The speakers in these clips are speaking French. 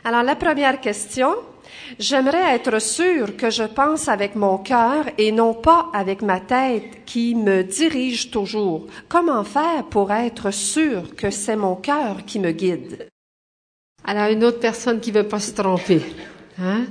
Alors, la première question, j'aimerais être sûre que je pense avec mon cœur et non pas avec ma tête qui me dirige toujours. Comment faire pour être sûre que c'est mon cœur qui me guide? Alors, une autre personne qui veut pas se tromper, hein?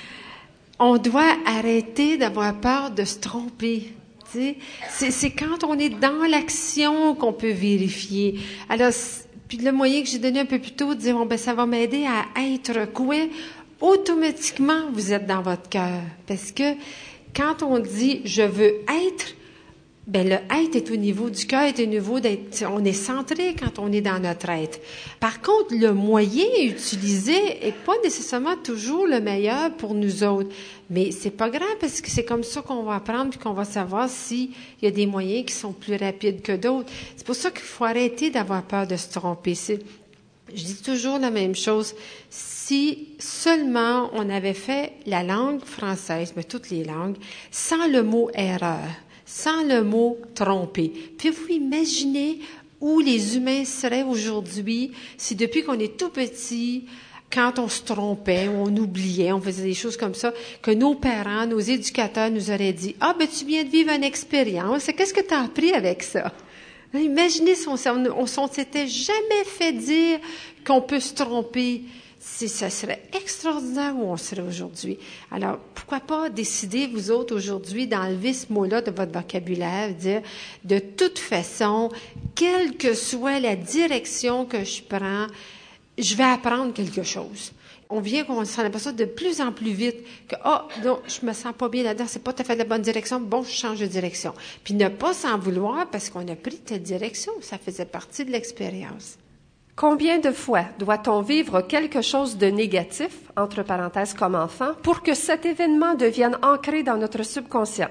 On doit arrêter d'avoir peur de se tromper. Tu sais, c'est quand on est dans l'action qu'on peut vérifier. Alors, puis le moyen que j'ai donné un peu plus tôt, de dire, ça va m'aider à être quoi? Automatiquement, vous êtes dans votre cœur. Parce que quand on dit, je veux être, le être est au niveau du cœur, est au niveau d'être, on est centré quand on est dans notre être. Par contre, le moyen utilisé est pas nécessairement toujours le meilleur pour nous autres. Mais c'est pas grave parce que c'est comme ça qu'on va apprendre puis qu'on va savoir s'il y a des moyens qui sont plus rapides que d'autres. C'est pour ça qu'il faut arrêter d'avoir peur de se tromper. Je dis toujours la même chose. Si seulement on avait fait la langue française, mais toutes les langues, sans le mot erreur, sans le mot tromper. Puis vous imaginez où les humains seraient aujourd'hui si depuis qu'on est tout petit, quand on se trompait, on oubliait, on faisait des choses comme ça, que nos parents, nos éducateurs nous auraient dit, tu viens de vivre une expérience, qu'est-ce que tu as appris avec ça? Imaginez si on s'était jamais fait dire qu'on peut se tromper. Ça serait extraordinaire où on serait aujourd'hui. Alors, pourquoi pas décider, vous autres, aujourd'hui, d'enlever ce mot-là de votre vocabulaire, dire, de toute façon, quelle que soit la direction que je prends, je vais apprendre quelque chose. On vient qu'on s'en aperçoit de plus en plus vite que, non, je me sens pas bien là-dedans, c'est pas tout à fait la bonne direction, bon, je change de direction. Puis ne pas s'en vouloir parce qu'on a pris telle direction, ça faisait partie de l'expérience. Combien de fois doit-on vivre quelque chose de négatif, entre parenthèses comme enfant, pour que cet événement devienne ancré dans notre subconscient?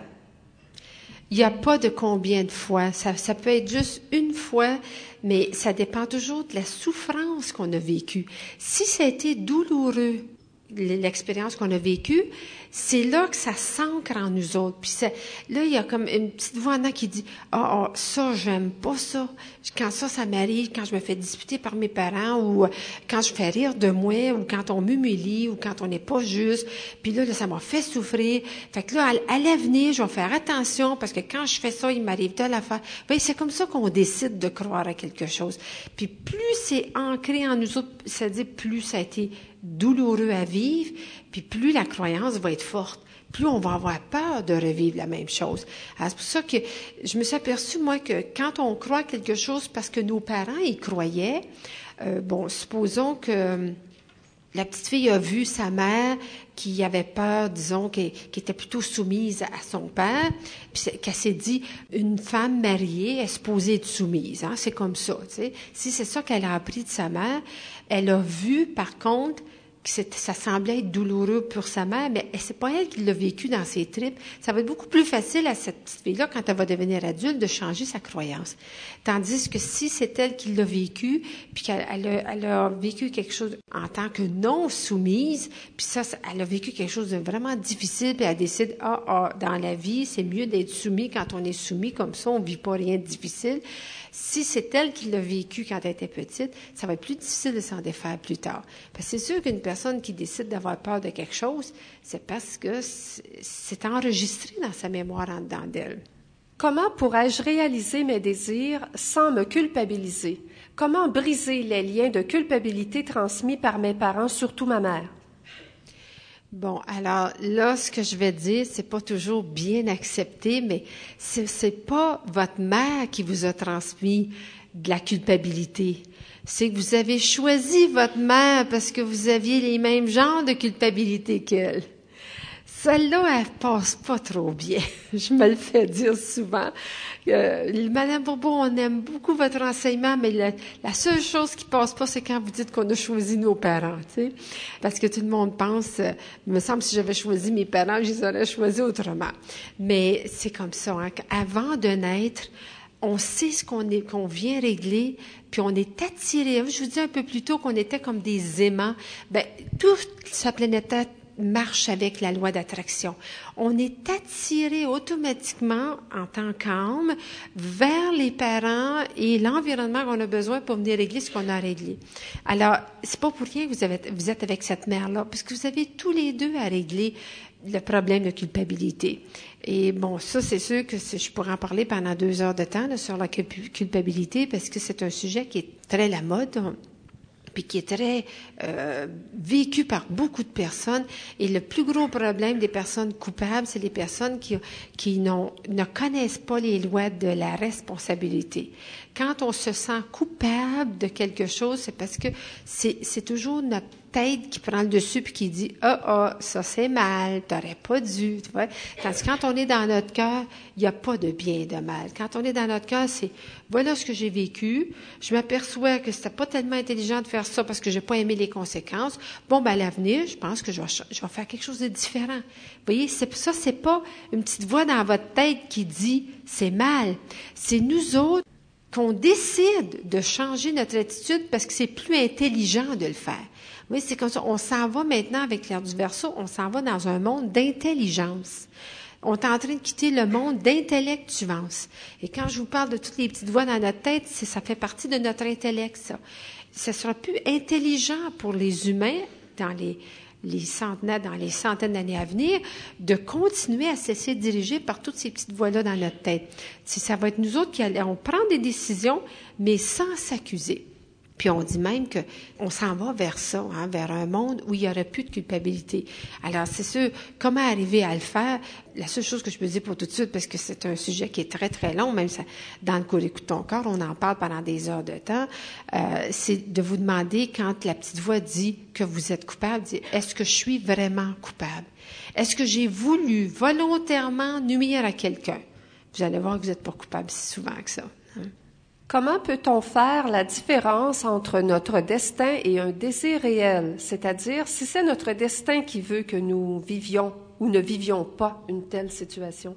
Il n'y a pas de combien de fois. Ça peut être juste une fois, mais ça dépend toujours de la souffrance qu'on a vécue. Si ça a été douloureux, l'expérience qu'on a vécue, c'est là que ça s'ancre en nous autres. Puis là, il y a comme une petite voix en dedans qui dit ça, j'aime pas ça. Quand ça m'arrive, quand je me fais disputer par mes parents, ou quand je fais rire de moi, ou quand on m'humilie, ou quand on n'est pas juste. Puis là, ça m'a fait souffrir. Fait que là, à l'avenir, je vais faire attention, parce que quand je fais ça, il m'arrive telle affaire. C'est comme ça qu'on décide de croire à quelque chose. Puis plus c'est ancré en nous autres, c'est-à-dire plus ça a été douloureux à vivre, puis plus la croyance va être forte, plus on va avoir peur de revivre la même chose. Alors, c'est pour ça que je me suis aperçue, moi, que quand on croit quelque chose parce que nos parents y croyaient, supposons que la petite fille a vu sa mère qui avait peur, disons, qui était plutôt soumise à son père, puis qu'elle s'est dit, une femme mariée est supposée être soumise, hein, c'est comme ça, tu sais. Si c'est ça qu'elle a appris de sa mère, elle a vu, par contre, que ça semblait être douloureux pour sa mère, mais c'est pas elle qui l'a vécu dans ses tripes. Ça va être beaucoup plus facile à cette petite fille-là, quand elle va devenir adulte, de changer sa croyance. Tandis que si c'est elle qui l'a vécu, puis qu'elle a vécu quelque chose en tant que non soumise, puis ça, elle a vécu quelque chose de vraiment difficile, puis elle décide, dans la vie, c'est mieux d'être soumis quand on est soumis, comme ça, on vit pas rien de difficile. Si c'est elle qui l'a vécu quand elle était petite, ça va être plus difficile de s'en défaire plus tard. Parce que c'est sûr qu'une personne qui décide d'avoir peur de quelque chose, c'est parce que c'est enregistré dans sa mémoire en dedans d'elle. Comment pourrais-je réaliser mes désirs sans me culpabiliser? Comment briser les liens de culpabilité transmis par mes parents, surtout ma mère? Bon, alors là, ce que je vais dire, c'est pas toujours bien accepté, mais c'est pas votre mère qui vous a transmis de la culpabilité. C'est que vous avez choisi votre mère parce que vous aviez les mêmes genres de culpabilité qu'elle. Celle-là, elle passe pas trop bien. Je me le fais dire souvent. Madame Bourbeau, on aime beaucoup votre enseignement, mais la seule chose qui passe pas, c'est quand vous dites qu'on a choisi nos parents, tu sais. Parce que tout le monde pense, il me semble que si j'avais choisi mes parents, je les aurais choisis autrement. Mais c'est comme ça, hein. Avant de naître, on sait ce qu'on vient régler, puis on est attiré. Je vous dis un peu plus tôt qu'on était comme des aimants. Toute sa planète marche avec la loi d'attraction. On est attiré automatiquement, en tant qu'âme, vers les parents et l'environnement qu'on a besoin pour venir régler ce qu'on a réglé. Alors, c'est pas pour rien que vous êtes avec cette mère-là, parce que vous avez tous les deux à régler le problème de culpabilité. Et bon, ça, c'est sûr que je pourrais en parler pendant 2 heures de temps là, sur la culpabilité, parce que c'est un sujet qui est très la mode, puis qui est très vécu par beaucoup de personnes. Et le plus gros problème des personnes coupables, c'est les personnes qui ne connaissent pas les lois de la responsabilité. Quand on se sent coupable de quelque chose, c'est parce que c'est toujours notre tête qui prend le dessus puis qui dit « Ah, ça c'est mal, t'aurais pas dû. » Tu vois? Tandis que quand on est dans notre cœur, il n'y a pas de bien et de mal. Quand on est dans notre cœur, c'est « Voilà ce que j'ai vécu. Je m'aperçois que c'était pas tellement intelligent de faire ça parce que j'ai pas aimé les conséquences. Bon, ben à l'avenir, je pense que je vais faire quelque chose de différent. » Vous voyez, ça, c'est pas une petite voix dans votre tête qui dit « C'est mal. » C'est nous autres qu'on décide de changer notre attitude parce que c'est plus intelligent de le faire. Oui, c'est comme ça. On s'en va maintenant avec l'ère du Verseau, on s'en va dans un monde d'intelligence. On est en train de quitter le monde d'intellectuance. Et quand je vous parle de toutes les petites voix dans notre tête, ça fait partie de notre intellect, ça. Ça sera plus intelligent pour les humains dans les centaines d'années à venir, de continuer à se laisser diriger par toutes ces petites voix-là dans notre tête. Ça va être nous autres qui allons prendre des décisions, mais sans s'accuser. Puis on dit même que on s'en va vers ça, vers un monde où il n'y aurait plus de culpabilité. Alors c'est sûr, comment arriver à le faire? La seule chose que je peux dire pour tout de suite, parce que c'est un sujet qui est très très long, même ça, dans le cours Écoute ton corps, on en parle pendant des heures de temps, c'est de vous demander quand la petite voix dit que vous êtes coupable, est-ce que je suis vraiment coupable? Est-ce que j'ai voulu volontairement nuire à quelqu'un? Vous allez voir que vous n'êtes pas coupable si souvent que ça. Comment peut-on faire la différence entre notre destin et un désir réel? C'est-à-dire, si c'est notre destin qui veut que nous vivions ou ne vivions pas une telle situation?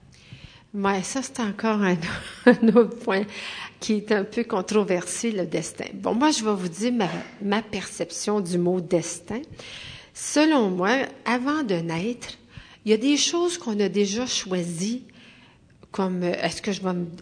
Oui, ça, c'est encore un autre point qui est un peu controversé, le destin. Bon, moi, je vais vous dire ma perception du mot destin. Selon moi, avant de naître, il y a des choses qu'on a déjà choisies, comme est-ce que je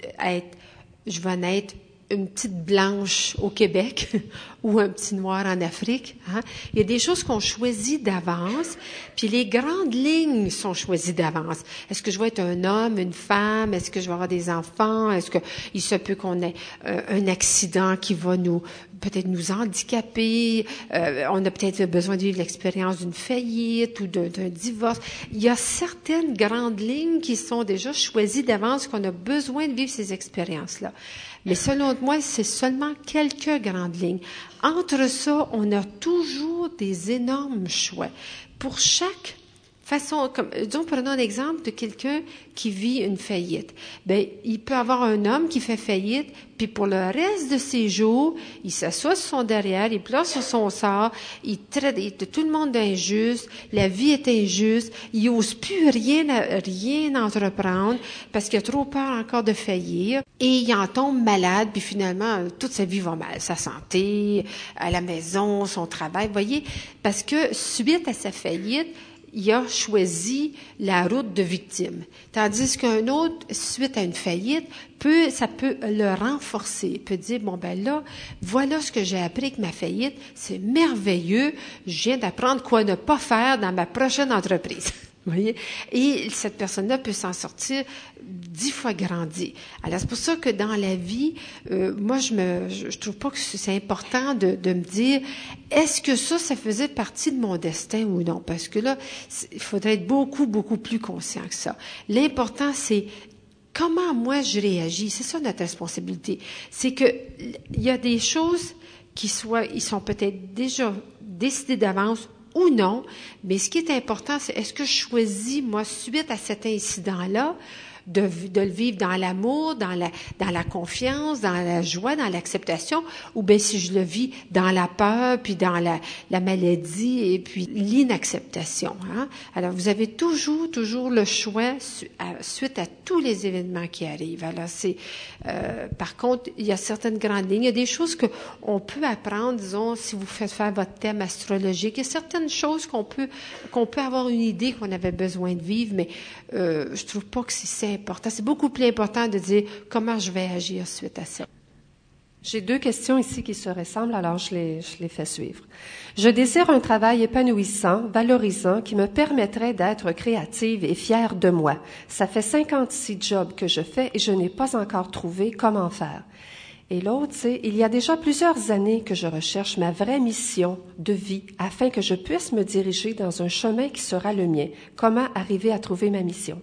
vais naître une petite blanche au Québec ou un petit noir en Afrique. Il y a des choses qu'on choisit d'avance, puis les grandes lignes sont choisies d'avance. Est-ce que je vais être un homme, une femme? Est-ce que je vais avoir des enfants? Est-ce que il se peut qu'on ait un accident qui va peut-être nous handicaper? On a peut-être besoin de vivre l'expérience d'une faillite ou d'un divorce. Il y a certaines grandes lignes qui sont déjà choisies d'avance, qu'on a besoin de vivre ces expériences-là. Mais selon moi, c'est seulement quelques grandes lignes. Entre ça, on a toujours des énormes choix. Pour chaque façon, prenons un exemple de quelqu'un qui vit une faillite. Ben, il peut avoir un homme qui fait faillite, puis pour le reste de ses jours, il s'assoit sur son derrière, il pleure sur son sort, il traite tout le monde d'injuste, la vie est injuste, il n'ose plus rien entreprendre parce qu'il a trop peur encore de faillir, et il en tombe malade, puis finalement, toute sa vie va mal, sa santé, à la maison, son travail, vous voyez, parce que suite à sa faillite, il a choisi la route de victime. Tandis qu'un autre, suite à une faillite, ça peut le renforcer. Il peut dire, bon, ben là, voilà ce que j'ai appris avec ma faillite. C'est merveilleux. Je viens d'apprendre quoi ne pas faire dans ma prochaine entreprise. Vous voyez? Et cette personne-là peut s'en sortir 10 fois grandi. Alors, c'est pour ça que dans la vie, moi, je trouve pas que c'est important de me dire, est-ce que ça faisait partie de mon destin ou non? Parce que là, il faudrait être beaucoup, beaucoup plus conscient que ça. L'important, c'est comment moi je réagis. C'est ça notre responsabilité. C'est que il y a des choses ils sont peut-être déjà décidées d'avance ou non, mais ce qui est important, c'est est-ce que je choisis, moi, suite à cet incident-là, de le vivre dans l'amour, dans la confiance, dans la joie, dans l'acceptation, ou bien si je le vis dans la peur, puis dans la maladie et puis l'inacceptation. Hein? Alors, vous avez toujours le choix suite à tous les événements qui arrivent. Alors, par contre, il y a certaines grandes lignes. Il y a des choses qu'on peut apprendre, disons, si vous faites faire votre thème astrologique. Il y a certaines choses qu'on peut avoir une idée qu'on avait besoin de vivre, mais je trouve pas que c'est important. C'est beaucoup plus important de dire comment je vais agir suite à ça. J'ai 2 questions ici qui se ressemblent, alors je les fais suivre. Je désire un travail épanouissant, valorisant, qui me permettrait d'être créative et fière de moi. Ça fait 56 jobs que je fais et je n'ai pas encore trouvé comment faire. Et l'autre, c'est, il y a déjà plusieurs années que je recherche ma vraie mission de vie afin que je puisse me diriger dans un chemin qui sera le mien. Comment arriver à trouver ma mission?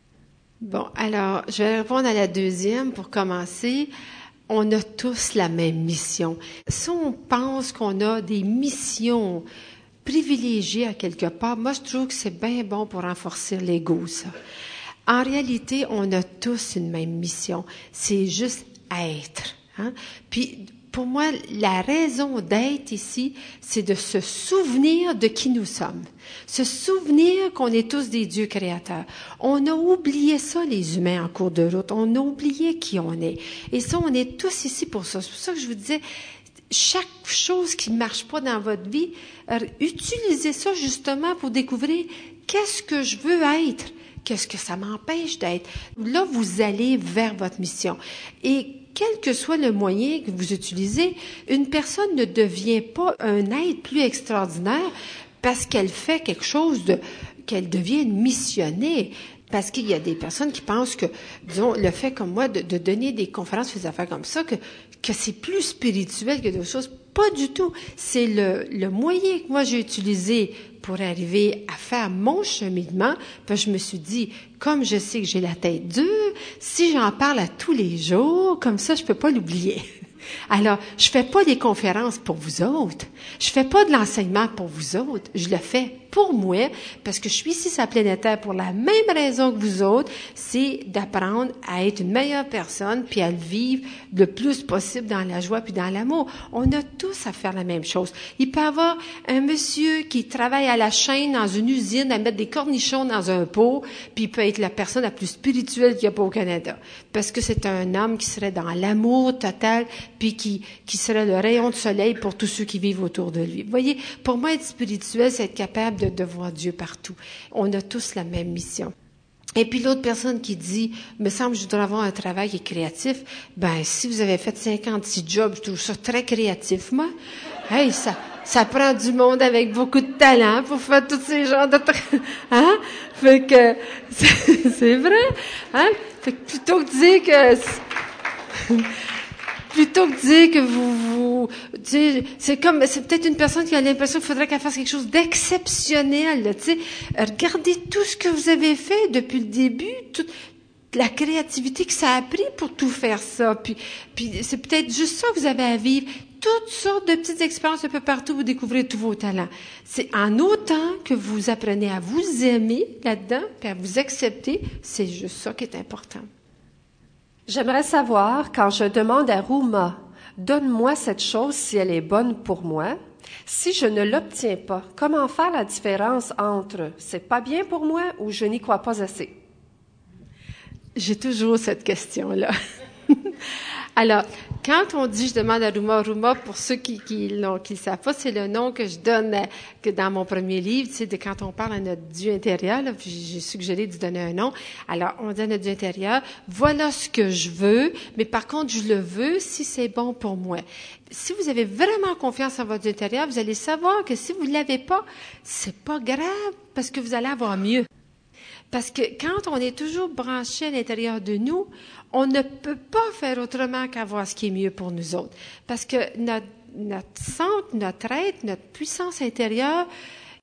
Bon, alors, je vais répondre à la deuxième pour commencer. On a tous la même mission. Si on pense qu'on a des missions privilégiées à quelque part, moi, je trouve que c'est bien bon pour renforcer l'ego, ça. En réalité, on a tous une même mission. C'est juste être. Hein? Puis, pour moi, la raison d'être ici, c'est de se souvenir de qui nous sommes. Se souvenir qu'on est tous des dieux créateurs. On a oublié ça, les humains, en cours de route. On a oublié qui on est. Et ça, on est tous ici pour ça. C'est pour ça que je vous disais, chaque chose qui ne marche pas dans votre vie, utilisez ça justement pour découvrir qu'est-ce que je veux être. Qu'est-ce que ça m'empêche d'être? Là, vous allez vers votre mission. Et quel que soit le moyen que vous utilisez, une personne ne devient pas un être plus extraordinaire parce qu'elle fait quelque chose qu'elle devient une missionnaire. Parce qu'il y a des personnes qui pensent que, disons, le fait comme moi de donner des conférences, des affaires comme ça, que c'est plus spirituel que d'autres choses. Pas du tout. C'est le moyen que moi j'ai utilisé pour arriver à faire mon cheminement. Puis je me suis dit, comme je sais que j'ai la tête dure, si j'en parle à tous les jours, comme ça, je peux pas l'oublier. Alors, je fais pas des conférences pour vous autres. Je fais pas de l'enseignement pour vous autres. Je le fais pour moi, parce que je suis ici sur la planète Terre pour la même raison que vous autres, c'est d'apprendre à être une meilleure personne, puis à le vivre le plus possible dans la joie puis dans l'amour. On a tous à faire la même chose. Il peut y avoir un monsieur qui travaille à la chaîne dans une usine à mettre des cornichons dans un pot, puis il peut être la personne la plus spirituelle qu'il n'y a pas au Canada, parce que c'est un homme qui serait dans l'amour total, puis qui serait le rayon de soleil pour tous ceux qui vivent autour de lui. Vous voyez, pour moi, être spirituel, c'est être capable de voir Dieu partout. On a tous la même mission. Et puis l'autre personne qui dit, me semble que je dois avoir un travail qui est créatif, ben si vous avez fait 56 jobs, je trouve ça très créatif, moi. Hey, ça prend du monde avec beaucoup de talent pour faire tous ces genres de hein? Fait que c'est vrai, hein? Fait que plutôt que de dire que vous tu sais, c'est peut-être une personne qui a l'impression qu'il faudrait qu'elle fasse quelque chose d'exceptionnel, tu sais. Regardez tout ce que vous avez fait depuis le début, toute la créativité que ça a pris pour tout faire ça. Puis c'est peut-être juste ça que vous avez à vivre. Toutes sortes de petites expériences un peu partout, vous découvrez tous vos talents. C'est en autant que vous apprenez à vous aimer là-dedans, puis à vous accepter, c'est juste ça qui est important. J'aimerais savoir, quand je demande à Rouma, donne-moi cette chose si elle est bonne pour moi, si je ne l'obtiens pas, comment faire la différence entre c'est pas bien pour moi ou je n'y crois pas assez? J'ai toujours cette question-là. Alors, quand on dit je demande à Rouma, pour ceux qui le savent pas, c'est le nom que je donne que dans mon premier livre, tu sais, de quand on parle à notre Dieu intérieur, là, puis j'ai suggéré de donner un nom. Alors, on dit à notre Dieu intérieur, voilà ce que je veux, mais par contre, je le veux si c'est bon pour moi. Si vous avez vraiment confiance en votre Dieu intérieur, vous allez savoir que si vous ne l'avez pas, c'est pas grave, parce que vous allez avoir mieux. Parce que quand on est toujours branché à l'intérieur de nous, on ne peut pas faire autrement qu'avoir ce qui est mieux pour nous autres. Parce que notre centre, notre être, notre puissance intérieure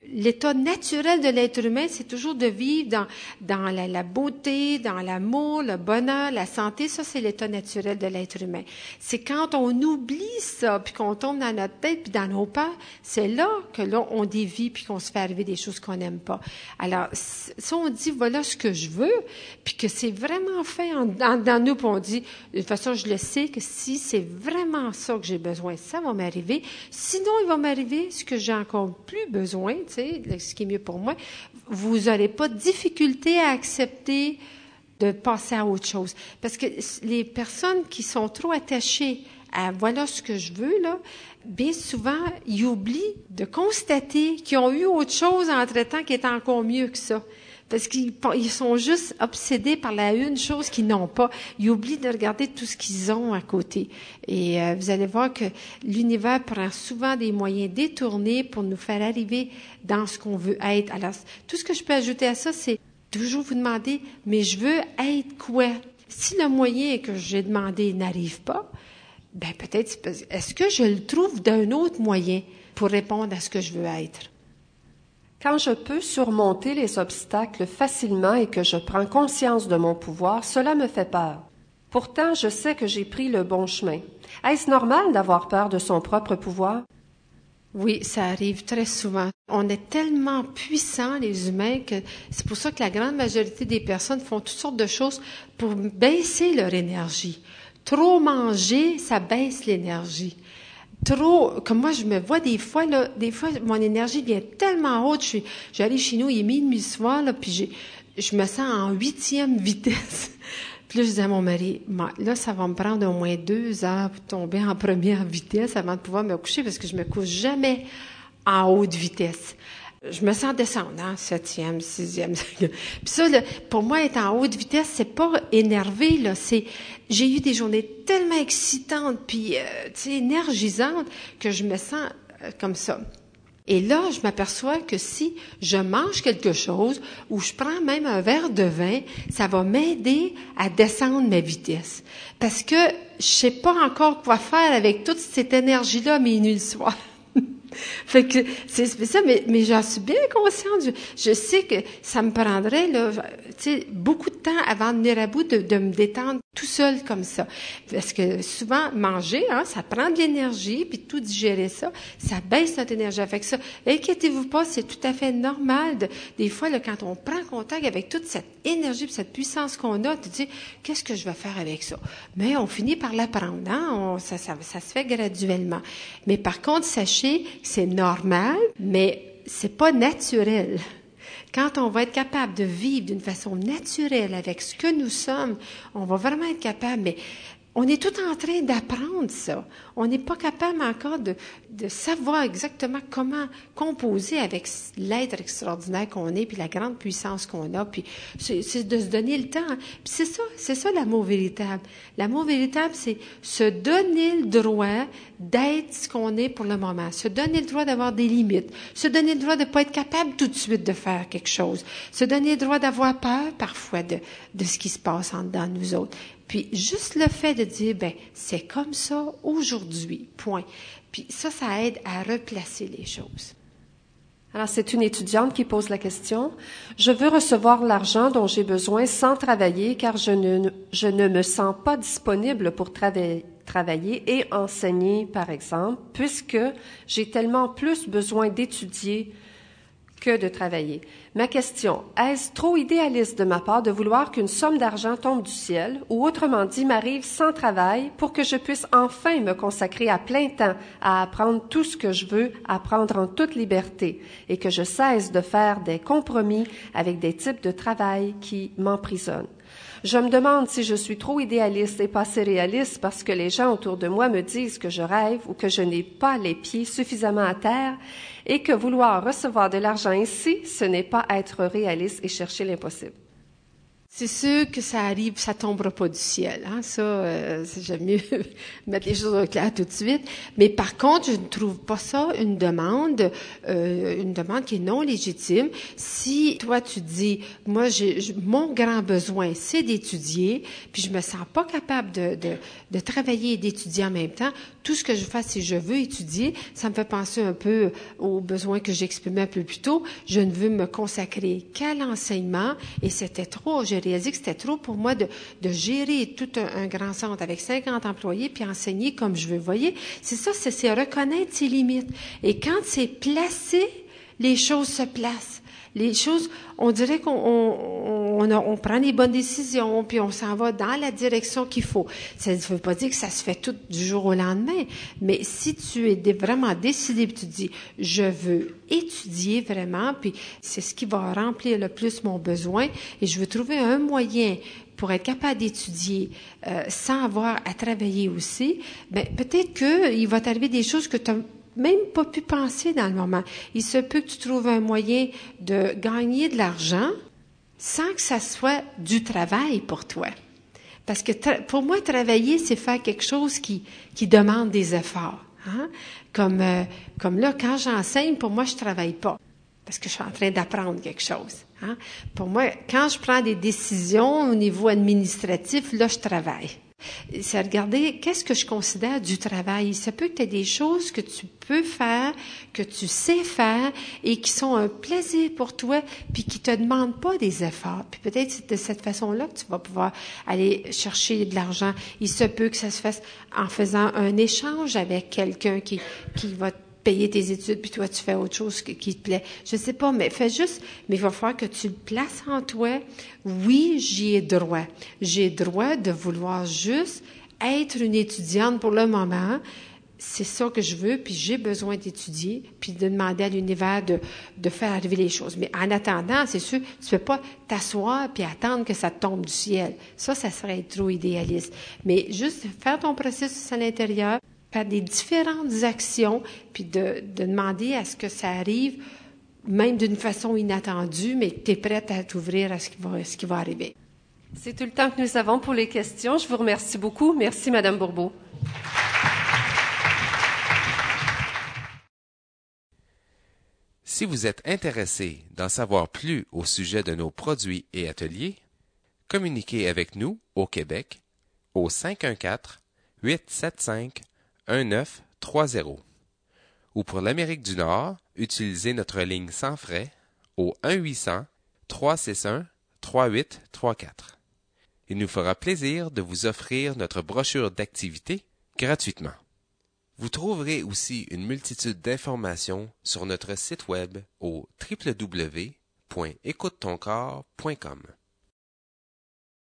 L'état naturel de l'être humain, c'est toujours de vivre dans la beauté, dans l'amour, le bonheur, la santé. Ça, c'est l'état naturel de l'être humain. C'est quand on oublie ça, puis qu'on tombe dans notre tête, puis dans nos peurs, c'est là que là, on dévie, puis qu'on se fait arriver des choses qu'on n'aime pas. Alors, si on dit, voilà ce que je veux, puis que c'est vraiment fait dans nous, puis on dit, de toute façon, je le sais que si c'est vraiment ça que j'ai besoin, ça va m'arriver. Sinon, il va m'arriver ce que j'ai encore plus besoin, tu sais, ce qui est mieux pour moi. Vous n'aurez pas de difficulté à accepter de passer à autre chose. Parce que les personnes qui sont trop attachées à voilà ce que je veux, là, bien souvent, ils oublient de constater qu'ils ont eu autre chose entre-temps qui est encore mieux que ça. Parce qu'ils sont juste obsédés par la une chose qu'ils n'ont pas. Ils oublient de regarder tout ce qu'ils ont à côté. Et vous allez voir que l'univers prend souvent des moyens détournés pour nous faire arriver dans ce qu'on veut être. Alors, tout ce que je peux ajouter à ça, c'est toujours vous demander, mais je veux être quoi? Si le moyen que j'ai demandé n'arrive pas, ben peut-être, est-ce que je le trouve d'un autre moyen pour répondre à ce que je veux être? Quand je peux surmonter les obstacles facilement et que je prends conscience de mon pouvoir, cela me fait peur. Pourtant, je sais que j'ai pris le bon chemin. Est-ce normal d'avoir peur de son propre pouvoir? Oui, ça arrive très souvent. On est tellement puissants, les humains, que c'est pour ça que la grande majorité des personnes font toutes sortes de choses pour baisser leur énergie. Trop manger, ça baisse l'énergie. Trop, comme moi, je me vois des fois, mon énergie vient tellement haute. J'arrive chez nous, il est minuit le soir, là, puis je me sens en 8e vitesse. Puis là, je dis à mon mari, là, ça va me prendre au moins 2 heures pour tomber en première vitesse avant de pouvoir me coucher, parce que je me couche jamais en haute vitesse. Je me sens descendre, 7e, 6e. Puis ça, là, pour moi, être en haute vitesse, c'est pas énervé, là. J'ai eu des journées tellement excitantes, puis, énergisantes, que je me sens comme ça. Et là, je m'aperçois que si je mange quelque chose, ou je prends même un verre de vin, ça va m'aider à descendre ma vitesse. Parce que je sais pas encore quoi faire avec toute cette énergie-là minuit le soir. Fait que c'est spécial, mais j'en suis bien consciente. Je sais que ça me prendrait là, beaucoup de temps avant de venir à bout de me détendre tout seul comme ça. Parce que souvent, manger, ça prend de l'énergie, puis tout digérer ça baisse notre énergie. Fait que ça, inquiétez-vous pas, c'est tout à fait normal. Des fois, là, quand on prend contact avec toute cette énergie, puis cette puissance qu'on a, tu dis, qu'est-ce que je vais faire avec ça? Mais on finit par l'apprendre, ça se fait graduellement. Mais par contre, sachez que c'est normal, mais c'est pas naturel. Quand on va être capable de vivre d'une façon naturelle avec ce que nous sommes, on va vraiment être capable, mais on est tout en train d'apprendre ça. On n'est pas capable encore de savoir exactement comment composer avec l'être extraordinaire qu'on est, puis la grande puissance qu'on a, puis c'est de se donner le temps. Puis c'est ça l'amour véritable. L'amour véritable, c'est se donner le droit d'être ce qu'on est pour le moment, se donner le droit d'avoir des limites, se donner le droit de pas être capable tout de suite de faire quelque chose, se donner le droit d'avoir peur parfois de ce qui se passe en dedans de nous autres. Puis juste le fait de dire, c'est comme ça aujourd'hui, point. Puis ça aide à replacer les choses. Alors, c'est une étudiante qui pose la question. Je veux recevoir l'argent dont j'ai besoin sans travailler car je ne me sens pas disponible pour travailler et enseigner, par exemple, puisque j'ai tellement plus besoin d'étudier que de travailler. Ma question, est-ce trop idéaliste de ma part de vouloir qu'une somme d'argent tombe du ciel, ou autrement dit, m'arrive sans travail pour que je puisse enfin me consacrer à plein temps à apprendre tout ce que je veux apprendre en toute liberté et que je cesse de faire des compromis avec des types de travail qui m'emprisonnent? Je me demande si je suis trop idéaliste et pas assez réaliste parce que les gens autour de moi me disent que je rêve ou que je n'ai pas les pieds suffisamment à terre et que vouloir recevoir de l'argent ici, ce n'est pas être réaliste et chercher l'impossible. C'est sûr que ça arrive, ça tombera pas du ciel. Hein? Ça, j'aime mieux mettre les choses au clair tout de suite. Mais par contre, je ne trouve pas ça une demande qui est non légitime. Si toi tu dis, moi, mon grand besoin, c'est d'étudier, puis je me sens pas capable de travailler et d'étudier en même temps. Tout ce que je fais, si je veux étudier, ça me fait penser un peu aux besoins que j'exprimais un peu plus tôt. Je ne veux me consacrer qu'à l'enseignement, et c'était trop. J'ai réalisé que c'était trop pour moi de gérer tout un grand centre avec 50 employés puis enseigner comme je veux. Vous voyez, c'est ça, c'est reconnaître ses limites. Et quand c'est placé, les choses se placent. Les choses, on dirait qu'on prend les bonnes décisions, puis on s'en va dans la direction qu'il faut. Ça ne veut pas dire que ça se fait tout du jour au lendemain, mais si tu es vraiment décidé, puis tu dis, je veux étudier vraiment, puis c'est ce qui va remplir le plus mon besoin, et je veux trouver un moyen pour être capable d'étudier sans avoir à travailler aussi, ben peut-être qu'il va t'arriver des choses que tu n'as même pas pu penser dans le moment. Il se peut que tu trouves un moyen de gagner de l'argent sans que ça soit du travail pour toi. Parce que pour moi, travailler, c'est faire quelque chose qui demande des efforts. Hein? Comme là, quand j'enseigne, pour moi, je travaille pas. Parce que je suis en train d'apprendre quelque chose. Hein? Pour moi, quand je prends des décisions au niveau administratif, là, je travaille. C'est regarder qu'est-ce que je considère du travail. Il se peut que tu aies des choses que tu peux faire, que tu sais faire et qui sont un plaisir pour toi puis qui te demandent pas des efforts. Puis peut-être c'est de cette façon-là que tu vas pouvoir aller chercher de l'argent. Il se peut que ça se fasse en faisant un échange avec quelqu'un qui va te payer tes études, puis toi, tu fais autre chose qui te plaît. Je sais pas, mais mais il va falloir que tu le places en toi. Oui, j'y ai droit. J'ai droit de vouloir juste être une étudiante pour le moment. C'est ça que je veux, puis j'ai besoin d'étudier, puis de demander à l'univers de faire arriver les choses. Mais en attendant, c'est sûr, tu peux pas t'asseoir puis attendre que ça te tombe du ciel. Ça serait trop idéaliste. Mais juste faire ton processus à l'intérieur, faire des différentes actions, puis de demander à ce que ça arrive, même d'une façon inattendue, mais que tu es prête à t'ouvrir à ce qui va arriver. C'est tout le temps que nous avons pour les questions. Je vous remercie beaucoup. Merci, Madame Bourbeau. Si vous êtes intéressé d'en savoir plus au sujet de nos produits et ateliers, communiquez avec nous au Québec au 514-875-1930 ou pour l'Amérique du Nord, utilisez notre ligne sans frais au 1-800-361-3834. Il nous fera plaisir de vous offrir notre brochure d'activités gratuitement. Vous trouverez aussi une multitude d'informations sur notre site web au www.écoutetoncorps.com.